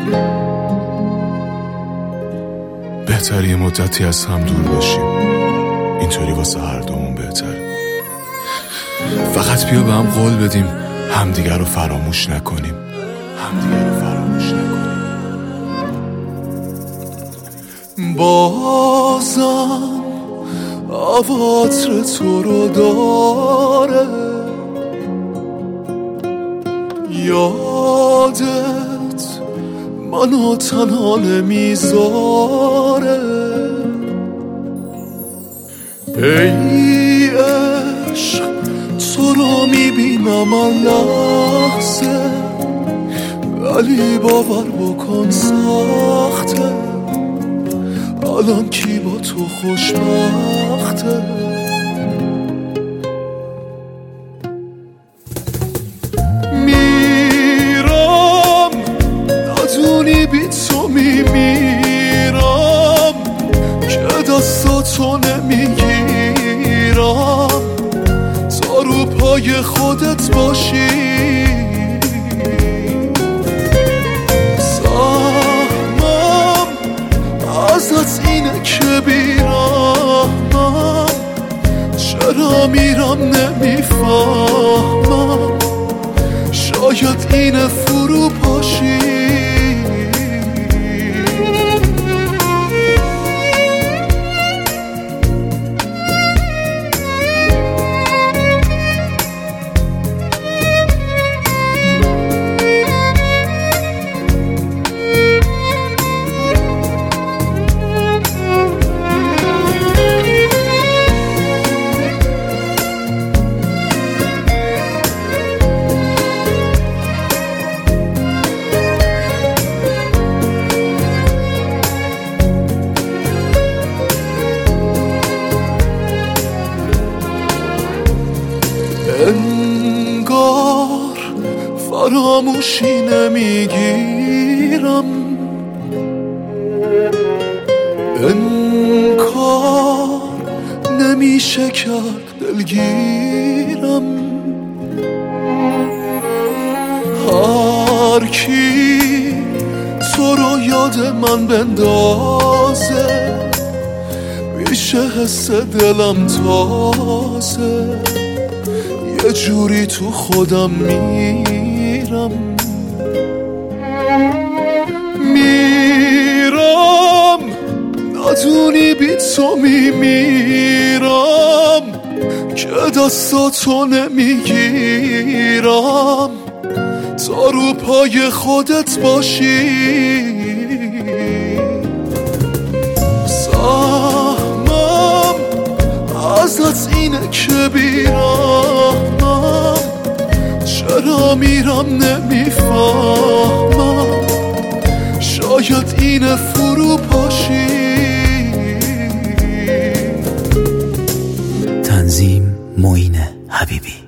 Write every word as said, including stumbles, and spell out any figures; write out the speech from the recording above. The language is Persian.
بهتره یه مدتی از هم دور باشیم، اینطوری واسه هر دومون بهتره. فقط بیا به هم قول بدیم همدیگر رو فراموش نکنیم، همدیگر رو فراموش نکنیم. بازم عواطر تو رو داره، یادت منو تنها نمیذاره. ای عشق تو رو میبینم هر لحظه، ولی باور بکن سخته، الان کی با تو خوشبخته؟ میرم ندونی بی تو میمیرم، که دستاتو نمیگیرم تا رو پای خودت باشی. ازت اینه که بیرحمم، چرا میرم نمیفهمم، شاید اینه فرو پاشی. انگار فراموشی نمیگیرم، انکار نمیشه کرد دلگیرم. هر کی تو رو یاد من بندازه، میشه حس دلم تازه، یه جوری تو خودم میرم. میرم ندونی بی تو میمیرم، که دستاتو نمیگیرم تا رو پای خودت باشی. سهمم ازت اینه که بیرحمم، چرا میرم نمیفهمم، شاید اینه فرو پاشی. تنظیم معین حبیبی.